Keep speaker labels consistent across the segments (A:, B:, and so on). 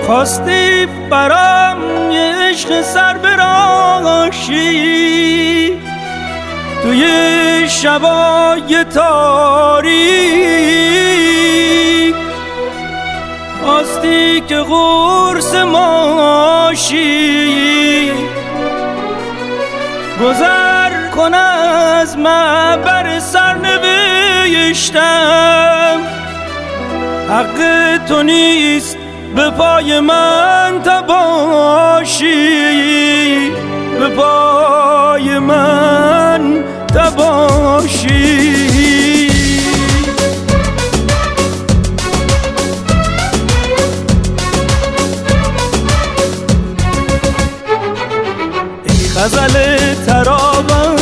A: خواستی برام یه عشق سر براشی توی شبای تاریک، خواستی که قرص ماشی گذر کن از معبر سرنوشتم. حق تو نیست به پای من تباشی، به پای من تباشی. ای غزل ترابم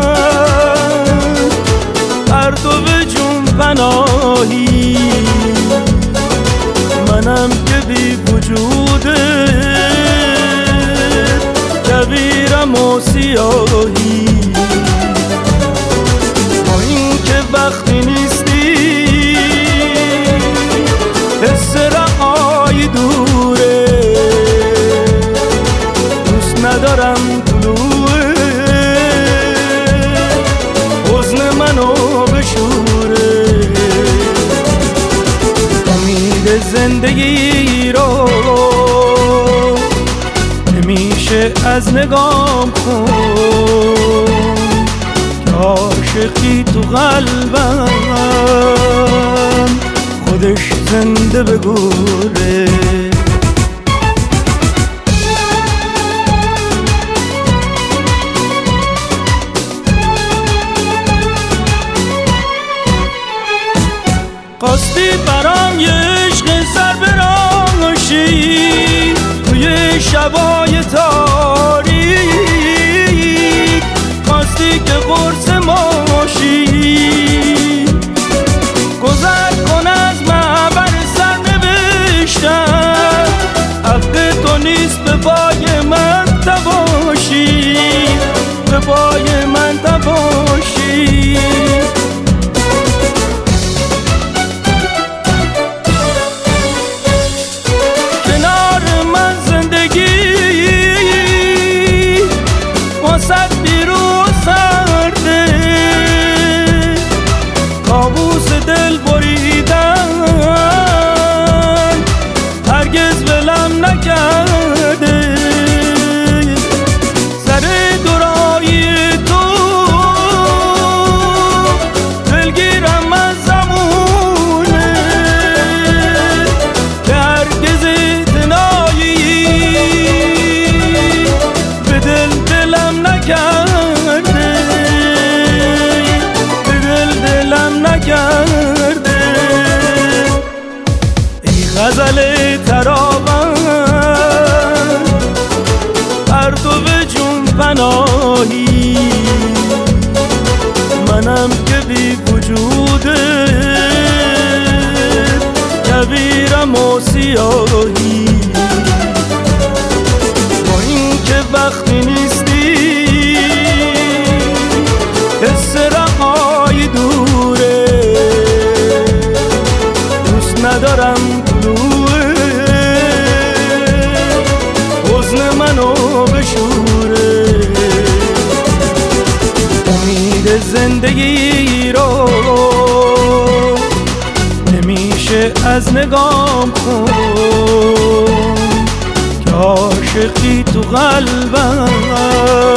A: پرتو جون پناهی، منم که بی وجوده کبیرم و سیاهی. با این که وقتی نیستی حس رهایی دوره، دوست ندارم طلوع حزن منو بشوره. امید زندگی رو نمیشه از نگام خون، که عاشقی تو قلبم خودش زنده بگوره. خواستی برام یه عشق سر براشی توی شبای تاریک، خواستی که قرص ماشی گذر کن از معبر سرنوشتم. حق تو نیست به پای من تباشی، به پای من تباشی. واسد بیرون سرده کابوس دل بریدن هرگز ولم نکرده. سر دورایی تو دلگیرم از زمونه که هرگز اعتنایی به دلم نکرده، به دلم نکرده. ای غزل ترابم پرتو جون پناهی، منم که بی وجوده کبیرم و سیاهی. با این که وقتی نیستی حس رهایی دوره، دوست ندارم طلوع حزن منو بشوره. امید زندگی رو نمیشه از نگام خون، که عاشقی تو قلبم